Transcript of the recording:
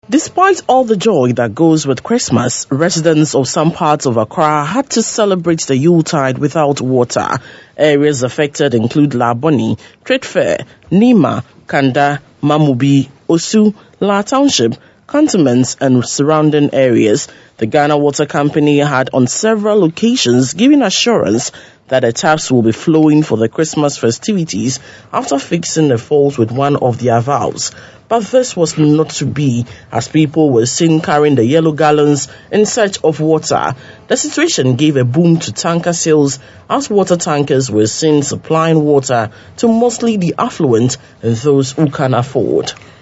Despite all the joy that goes with Christmas, residents of some parts of Accra had to celebrate the Yuletide without water. Areas affected include Laboni, Trade Fair, Nima, Kanda, Mamubi, Osu, La Township, cantonments and surrounding areas. The Ghana Water Company had on several occasions given assurance that the taps will be flowing for the Christmas festivities after fixing a fault with one of their valves. But this was not to be, as people were seen carrying the yellow gallons in search of water. The situation gave a boom to tanker sales as water tankers were seen supplying water to mostly the affluent and those who can afford.